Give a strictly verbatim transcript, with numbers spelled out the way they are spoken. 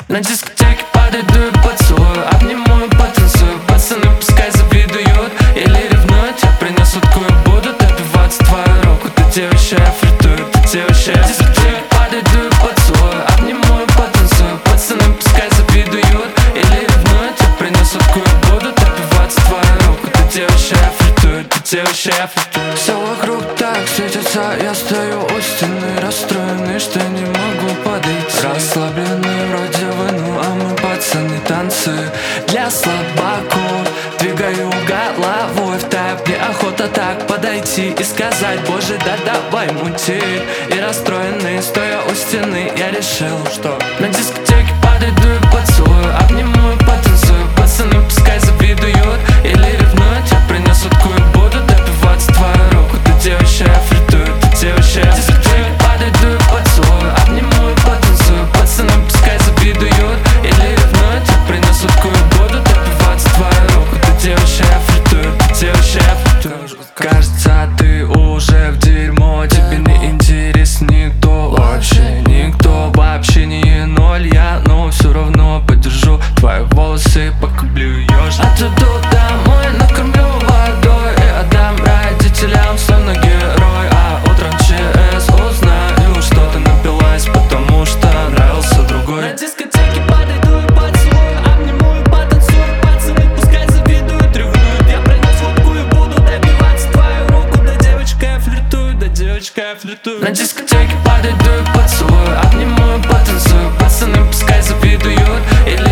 На дискотеке подойду и поцелую, обниму и потанцую. Пацаны пускай завидуют или ревнуют. Я принес водку и буду добиваться твою руку. Ты девичья, я флиртую, ты девичья, я флиртую. Подойду и поцелую, обниму и потанцую. Пацаны пускай завидуют или ревнуют. Я принес водку и буду добиваться твою руку. Ты девичья, я флиртую, ты девичья, я флиртую. Все вокруг так светится, я стою у стены, расстроенный, что не могу подойти. Расслабленный вроде вы, ну а мы пацаны танцы для слабаков. Двигаю головой в тайп, мне охота так подойти и сказать: боже, да давай мути. И расстроенный, стоя у стены, я решил, что на дискотеке подойду и поцелую, обниму и потанцую. Пацаны пускай завидуют или ревнуют. Я принес водку и буду добиваться твою руку. Ты девичья, я флиртую, ты девичья, я дискотеке подойду и поцелую, обниму и потанцую. Пацаны пускай завидуют или ревнуют. Я принес водку и буду добиваться твою руку. Ты девичья, я флиртую, ты девичья, я флиртую. Кажется, ты уже в дерьмо, тебе не интересен никто, вообще никто, вообще не ноль я, но все равно подержу твои волосы, пока блюешь. Отведу домой, накормлю водой и отдам родителям, словно герой. А утром ЧС узнаю, что ты напилась, потому что нравился другой. На дискотеке подойду и поцелую, обниму и потанцую. Пацаны пускай завидуют, ревнуют. Я принес водку и буду добиваться твою руку. Да девочка, я флиртую, да девочка, я флиртую. На дискотеке подойду и поцелую, обниму и потанцую. Пацаны пускай завидуют или